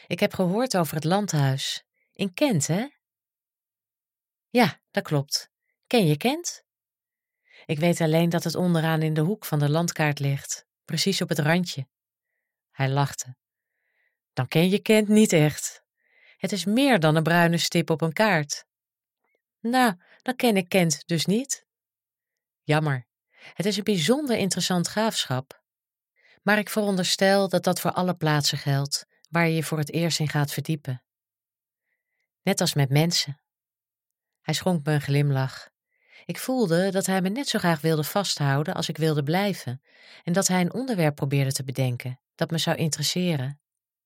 Ik heb gehoord over het landhuis. In Kent, hè? Ja, dat klopt. Ken je Kent? Ik weet alleen dat het onderaan in de hoek van de landkaart ligt, precies op het randje. Hij lachte. Dan ken je Kent niet echt. Het is meer dan een bruine stip op een kaart. Nou, dan ken ik Kent dus niet. Jammer. Het is een bijzonder interessant graafschap. Maar ik veronderstel dat dat voor alle plaatsen geldt waar je je voor het eerst in gaat verdiepen. Net als met mensen. Hij schonk me een glimlach. Ik voelde dat hij me net zo graag wilde vasthouden als ik wilde blijven en dat hij een onderwerp probeerde te bedenken dat me zou interesseren.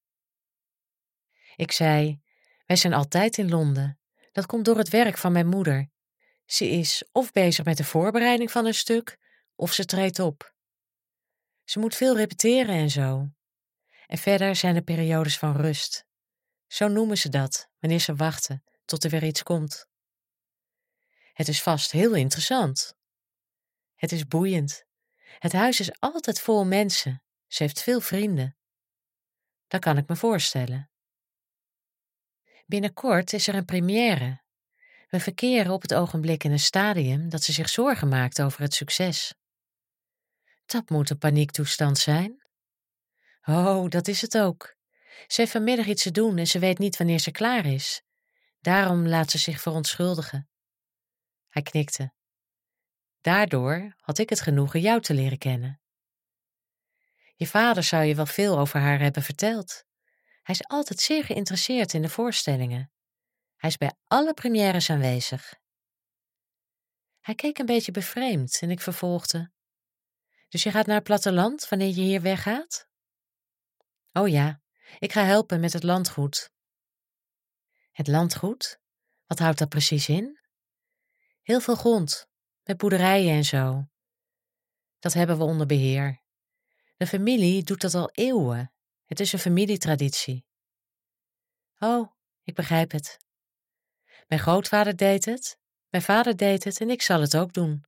Ik zei, wij zijn altijd in Londen. Dat komt door het werk van mijn moeder. Ze is of bezig met de voorbereiding van een stuk, of ze treedt op. Ze moet veel repeteren en zo. En verder zijn er periodes van rust. Zo noemen ze dat, wanneer ze wachten tot er weer iets komt. Het is vast heel interessant. Het is boeiend. Het huis is altijd vol mensen. Ze heeft veel vrienden. Dat kan ik me voorstellen. Binnenkort is er een première. We verkeren op het ogenblik in een stadium dat ze zich zorgen maakt over het succes. Dat moet een paniektoestand zijn. Oh, dat is het ook. Ze heeft vanmiddag iets te doen en ze weet niet wanneer ze klaar is. Daarom laat ze zich verontschuldigen. Hij knikte. Daardoor had ik het genoegen jou te leren kennen. Je vader zou je wel veel over haar hebben verteld. Hij is altijd zeer geïnteresseerd in de voorstellingen. Hij is bij alle premières aanwezig. Hij keek een beetje bevreemd en ik vervolgde. Dus je gaat naar het platteland wanneer je hier weggaat? Oh ja, ik ga helpen met het landgoed. Het landgoed? Wat houdt dat precies in? Heel veel grond, met boerderijen en zo. Dat hebben we onder beheer. De familie doet dat al eeuwen. Het is een familietraditie. Oh, ik begrijp het. Mijn grootvader deed het, mijn vader deed het en ik zal het ook doen.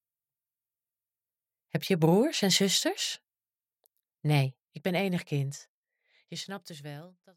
Heb je broers en zusters? Nee, ik ben enig kind. Je snapt dus wel dat